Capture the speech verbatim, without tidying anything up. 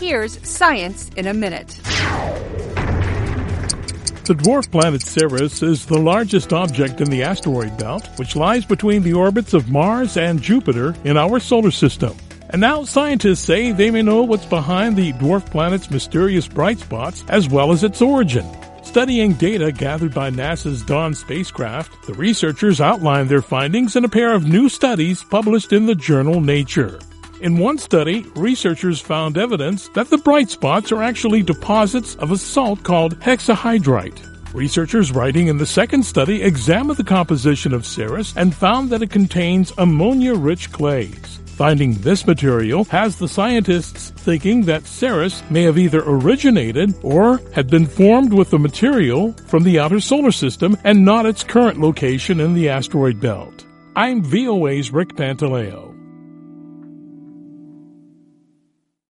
Here's Science in a Minute. The dwarf planet Ceres is the largest object in the asteroid belt, which lies between the orbits of Mars and Jupiter in our solar system. And now scientists say they may know what's behind the dwarf planet's mysterious bright spots as well as its origin. Studying data gathered by NASA's Dawn spacecraft, the researchers outlined their findings in a pair of new studies published in the journal Nature. In one study, researchers found evidence that the bright spots are actually deposits of a salt called hexahydrite. Researchers writing in the second study examined the composition of Ceres and found that it contains ammonia-rich clays. Finding this material has the scientists thinking that Ceres may have either originated or had been formed with the material from the outer solar system and not its current location in the asteroid belt. I'm V O A's Rick Pantaleo.